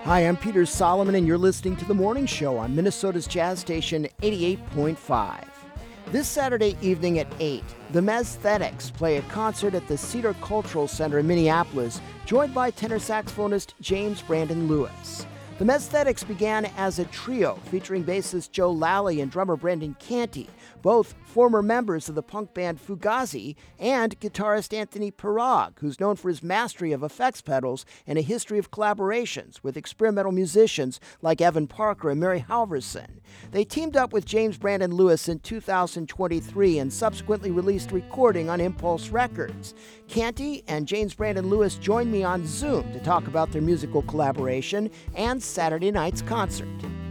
Hi, I'm Peter Solomon, and you're listening to The Morning Show on Minnesota's Jazz Station 88.5. This Saturday evening at 8, the Mezthetics play a concert at the Cedar Cultural Center in Minneapolis, joined by tenor saxophonist James Brandon Lewis. The Mezthetics began as a trio featuring bassist Joe Lally and drummer Brendan Canty, both former members of the punk band Fugazi, and guitarist Anthony Pirog, who's known for his mastery of effects pedals and a history of collaborations with experimental musicians like Evan Parker and Mary Halverson. They teamed up with James Brandon Lewis in 2023 and subsequently released a recording on Impulse Records. Canty and James Brandon Lewis joined me on Zoom to talk about their musical collaboration and Saturday night's concert.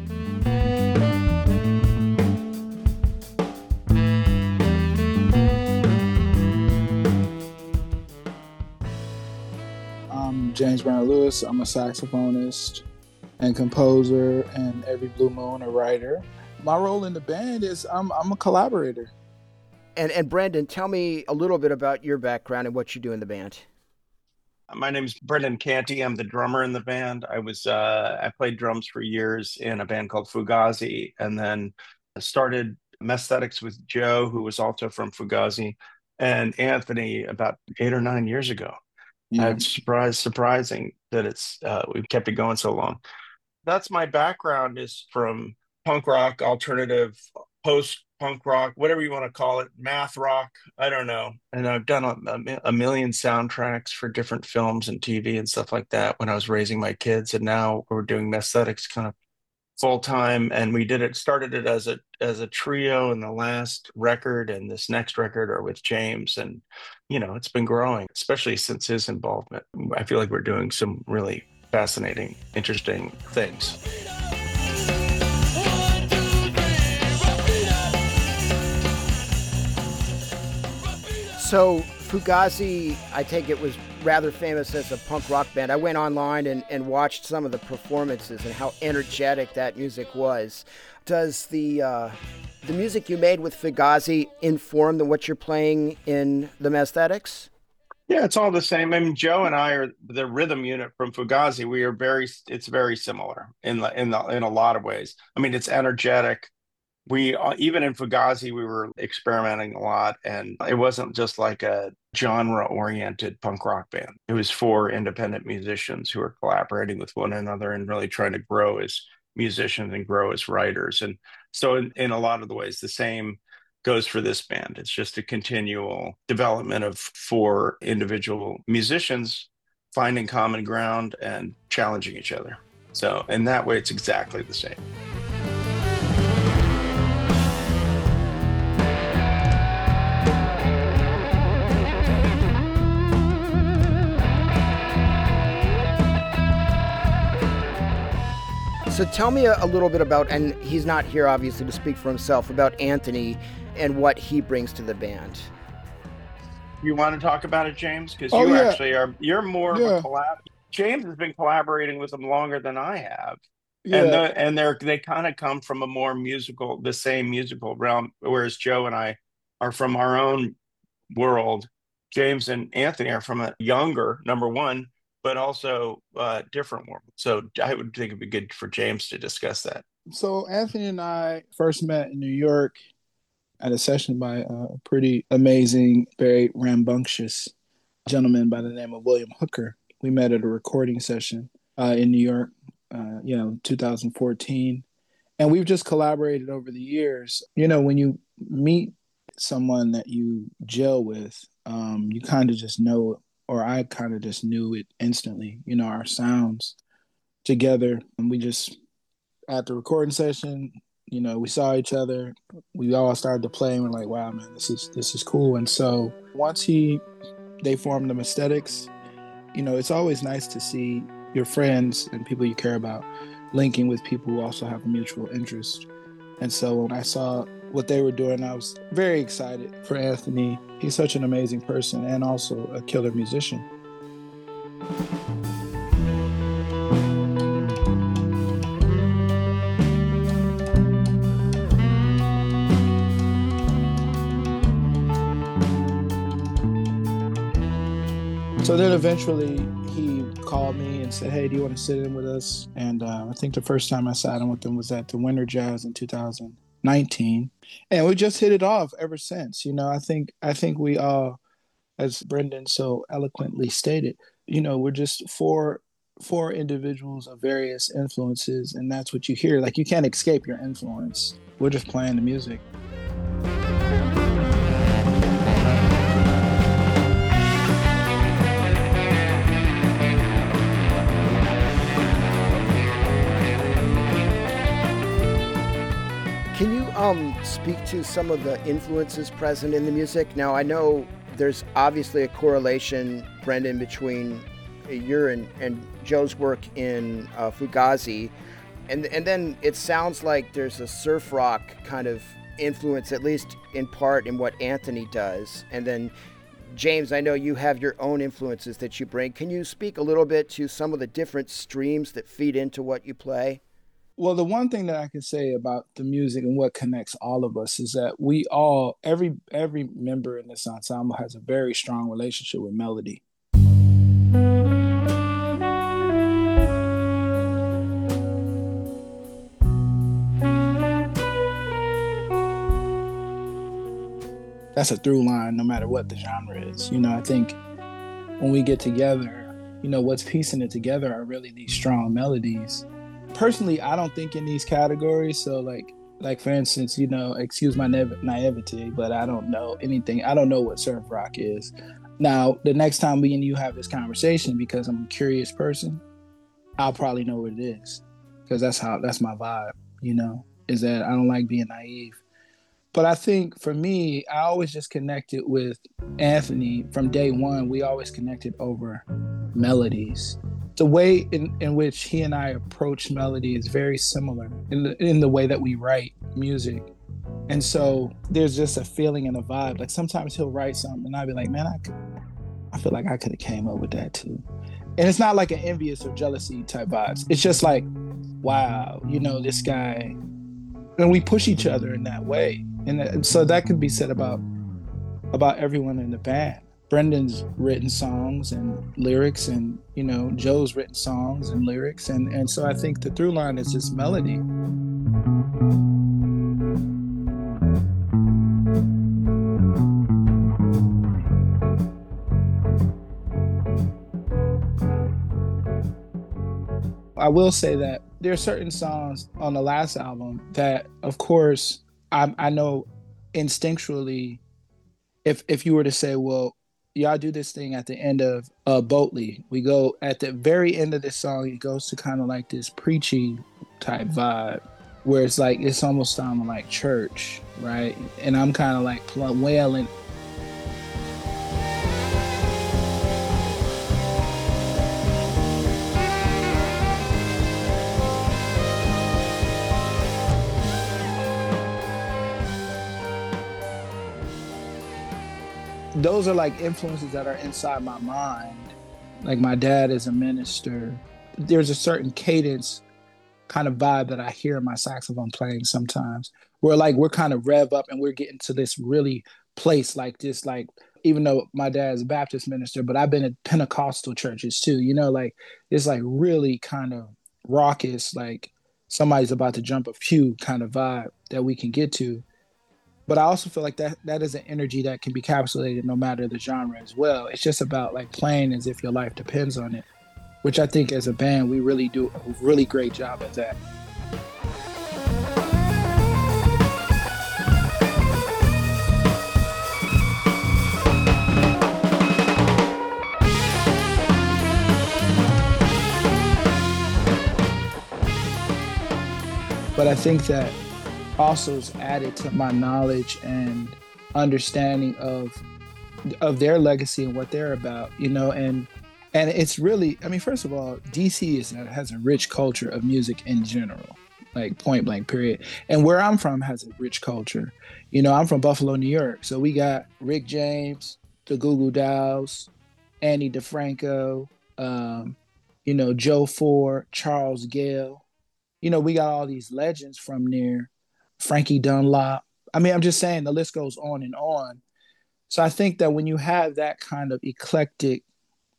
I'm James Brandon Lewis. I'm a saxophonist and composer, and every blue moon a writer. My role in the band is I'm a collaborator. And Brendan, tell me a little bit about your background and what you do in the band. My name's Brendan Canty. I'm the drummer in the band. I played drums for years in a band called Fugazi, and then started Mezthetics with Joe, who was also from Fugazi, and Anthony about 8 or 9 years ago. Yeah. It's surprising that we've kept it going so long. That's my background, is from punk rock, alternative, post-punk rock, whatever you want to call it, math rock, I don't know. And I've done a million soundtracks for different films and TV and stuff like that when I was raising my kids. And now we're doing Mezthetics kind of full time. And started it as a trio, and the last record and this next record are with James. And, it's been growing, especially since his involvement. I feel like we're doing some really fascinating, interesting things. So Fugazi, I take it, was rather famous as a punk rock band. I went online and watched some of the performances and how energetic that music was. Does the music you made with Fugazi inform what you're playing in the Mezthetics? Yeah, it's all the same. I mean, Joe and I are the rhythm unit from Fugazi. It's very similar in a lot of ways. I mean, it's energetic. Even in Fugazi, we were experimenting a lot, and it wasn't just like a genre-oriented punk rock band. It was 4 independent musicians who were collaborating with one another and really trying to grow as musicians and grow as writers. And so in a lot of the ways, the same goes for this band. It's just a continual development of 4 individual musicians finding common ground and challenging each other. So in that way, it's exactly the same. So tell me a little bit about, and he's not here obviously to speak for himself, about Anthony and what he brings to the band. You want to talk about it, James? Because you're more of a collab. James has been collaborating with them longer than I have. Yeah. And they kind of come from the same musical realm, whereas Joe and I are from our own world. James and Anthony are from a younger, number one, but also different world. So I would think it'd be good for James to discuss that. So Anthony and I first met in New York at a session by a pretty amazing, very rambunctious gentleman by the name of William Hooker. We met at a recording session in New York, 2014. And we've just collaborated over the years. When you meet someone that you gel with, you kind of just know, or I kind of just knew it instantly, our sounds together. And we just, at the recording session, we saw each other, we all started to play, and we're like, wow, man, this is cool. And so once they formed the Mezthetics, it's always nice to see your friends and people you care about linking with people who also have a mutual interest. And so when I saw what they were doing, I was very excited for Anthony. He's such an amazing person and also a killer musician. So then eventually he called me and and said, "Hey, do you want to sit in with us?" And I think the first time I sat in with them was at the Winter Jazz in 2019, and we just hit it off ever since. I think we all, as Brendan so eloquently stated, we're just four individuals of various influences, and that's what you hear. Like, you can't escape your influence. We're just playing the music. Can you speak to some of the influences present in the music? Now, I know there's obviously a correlation, Brendan, between your and Joe's work in Fugazi, and then it sounds like there's a surf rock kind of influence, at least in part, in what Anthony does. And then, James, I know you have your own influences that you bring. Can you speak a little bit to some of the different streams that feed into what you play? Well, the one thing that I can say about the music and what connects all of us is that we all, every member in this ensemble has a very strong relationship with melody. That's a through line no matter what the genre is. I think when we get together, what's piecing it together are really these strong melodies. Personally, I don't think in these categories. So like for instance, excuse my naivety, but I don't know anything. I don't know what surf rock is. Now, the next time we and you have this conversation, because I'm a curious person, I'll probably know what it is, because that's my vibe, is that I don't like being naive. But I think for me, I always just connected with Anthony from day one. We always connected over melodies. The way in which he and I approach melody is very similar in the way that we write music. And so there's just a feeling and a vibe. Like, sometimes he'll write something and I'll be like, man, I feel like I could have came up with that too. And it's not like an envious or jealousy type vibes. It's just like, wow, this guy. And we push each other in that way. And so that could be said about everyone in the band. Brendan's written songs and lyrics, and Joe's written songs and lyrics, and so I think the through line is just melody. I will say that there are certain songs on the last album that, of course, I know instinctually, if you were to say, well, y'all do this thing at the end of Boatley. We go at the very end of this song, it goes to kind of like this preachy type vibe, where it's like, it's almost sounding like church, right? And I'm kind of like wailing. Those are like influences that are inside my mind. Like, my dad is a minister. There's a certain cadence kind of vibe that I hear in my saxophone playing sometimes, where like we're kind of rev up and we're getting to this really place like this, like, even though my dad's a Baptist minister, but I've been at Pentecostal churches too, like it's like really kind of raucous, like somebody's about to jump a pew kind of vibe that we can get to. But I also feel like that is an energy that can be capsulated no matter the genre as well. It's just about like playing as if your life depends on it, which I think as a band, we really do a really great job at that. But I think that also is added to my knowledge and understanding of their legacy and what they're about, and it's really, I mean, first of all, DC has a rich culture of music in general, like point blank period. And where I'm from has a rich culture. I'm from Buffalo, New York. So we got Rick James, the Goo Goo Dolls, Annie DeFranco, Joe Ford, Charles Gale. We got all these legends from there. Frankie Dunlop. I mean, I'm just saying the list goes on and on. So I think that when you have that kind of eclectic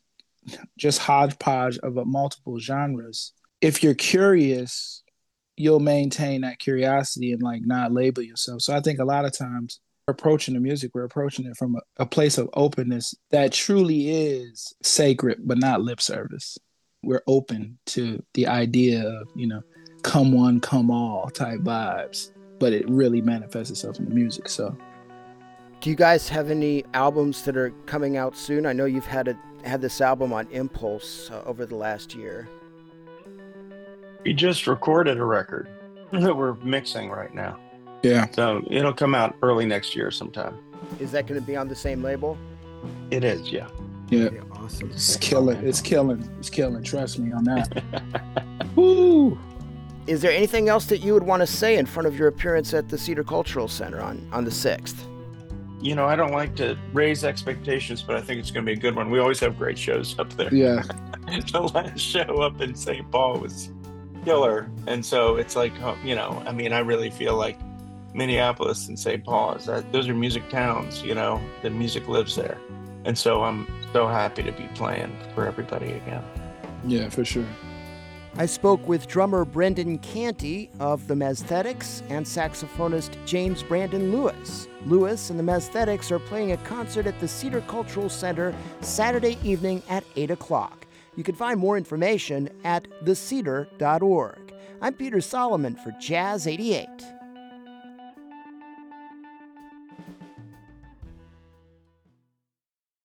just hodgepodge of multiple genres. If you're curious, you'll maintain that curiosity and like not label yourself. So I think a lot of times approaching the music, we're approaching it from a place of openness that truly is sacred, but not lip service. We're open to the idea of, come one, come all type vibes, but it really manifests itself in the music. So, do you guys have any albums that are coming out soon? I know you've had this album on Impulse over the last year. We just recorded a record that we're mixing right now. Yeah. So it'll come out early next year sometime. Is that going to be on the same label? It is, yeah. Yeah. Okay, awesome. It's killing. It's killing. Trust me on that. Woo! Is there anything else that you would want to say in front of your appearance at the Cedar Cultural Center on the 6th? I don't like to raise expectations, but I think it's going to be a good one. We always have great shows up there. Yeah. The last show up in St. Paul was killer. And so it's like, I really feel like Minneapolis and St. Paul, those are music towns, the music lives there. And so I'm so happy to be playing for everybody again. Yeah, for sure. I spoke with drummer Brendan Canty of the Mezthetics and saxophonist James Brandon Lewis. Lewis and the Mezthetics are playing a concert at the Cedar Cultural Center Saturday evening at 8 o'clock. You can find more information at thecedar.org. I'm Peter Solomon for Jazz 88.